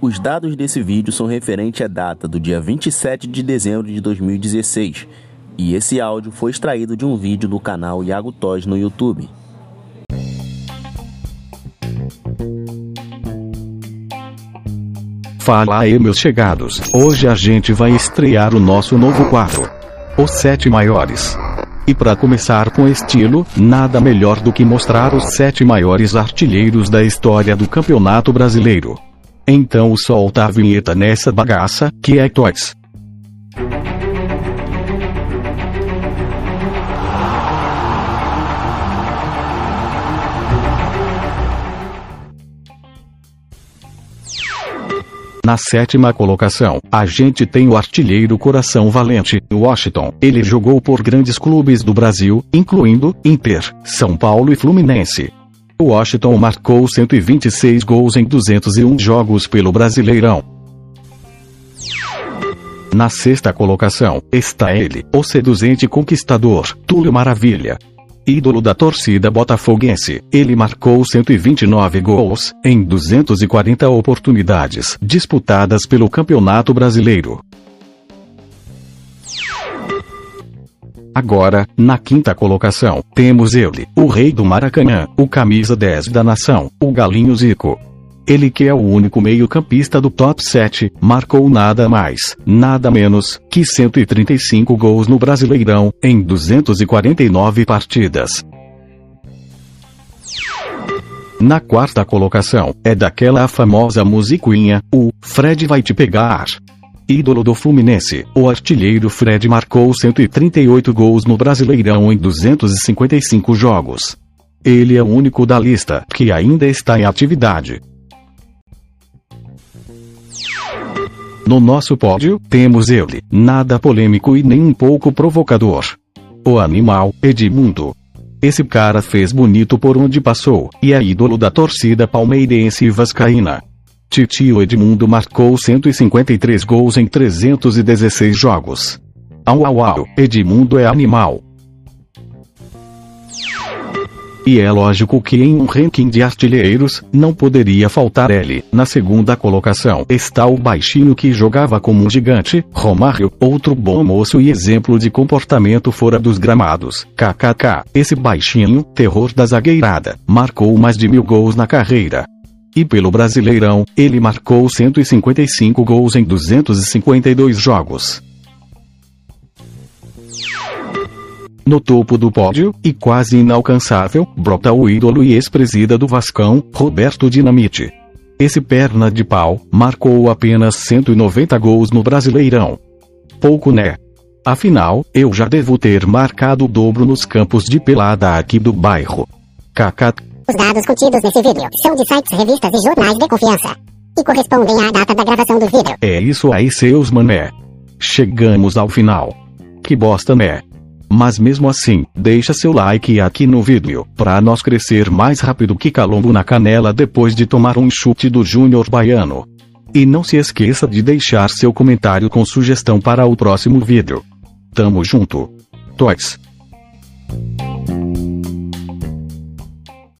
Os dados desse vídeo são referentes à data do dia 27 de dezembro de 2016, e esse áudio foi extraído de um vídeo do canal Iago Toys no YouTube. Fala aí, meus chegados, hoje a gente vai estrear o nosso novo quadro, os 7 maiores. E para começar com estilo, nada melhor do que mostrar os 7 maiores artilheiros da história do Campeonato Brasileiro. Então solta a vinheta nessa bagaça, que é Toys. Na 7ª colocação, a gente tem o artilheiro Coração Valente, Washington. Ele jogou por grandes clubes do Brasil, incluindo Inter, São Paulo e Fluminense. Washington marcou 126 gols em 201 jogos pelo Brasileirão. Na 6ª colocação, está ele, o seduzente conquistador, Túlio Maravilha. Ídolo da torcida botafoguense, ele marcou 129 gols, em 240 oportunidades disputadas pelo Campeonato Brasileiro. Agora, na 5ª colocação, temos ele, o rei do Maracanã, o camisa 10 da nação, o Galinho Zico. Ele que é o único meio-campista do top 7, marcou nada mais, nada menos, que 135 gols no Brasileirão, em 249 partidas. Na 4ª colocação, é daquela famosa musiquinha, o Fred vai te pegar. Ídolo do Fluminense, o artilheiro Fred marcou 138 gols no Brasileirão em 255 jogos. Ele é o único da lista que ainda está em atividade. No nosso pódio, temos ele, nada polêmico e nem um pouco provocador. O animal, Edmundo. Esse cara fez bonito por onde passou, e é ídolo da torcida palmeirense e vascaína. Titio Edmundo marcou 153 gols em 316 jogos. Au, Edmundo é animal. E é lógico que em um ranking de artilheiros, não poderia faltar ele. Na 2ª colocação está o baixinho que jogava como um gigante, Romário, outro bom moço e exemplo de comportamento fora dos gramados. KKK, esse baixinho, terror da zagueirada, marcou mais de 1000 gols na carreira. E pelo Brasileirão, ele marcou 155 gols em 252 jogos. No topo do pódio, e quase inalcançável, brota o ídolo e ex-presida do Vascão, Roberto Dinamite. Esse perna de pau, marcou apenas 190 gols no Brasileirão. Pouco né? Afinal, eu já devo ter marcado o dobro nos campos de pelada aqui do bairro. KK. Os dados contidos nesse vídeo são de sites, revistas e jornais de confiança, e correspondem à data da gravação do vídeo. É isso aí, seus mané. Chegamos ao final. Que bosta né? Mas mesmo assim, deixa seu like aqui no vídeo, pra nós crescer mais rápido que calombo na canela depois de tomar um chute do Júnior Baiano. E não se esqueça de deixar seu comentário com sugestão para o próximo vídeo. Tamo junto. Toys.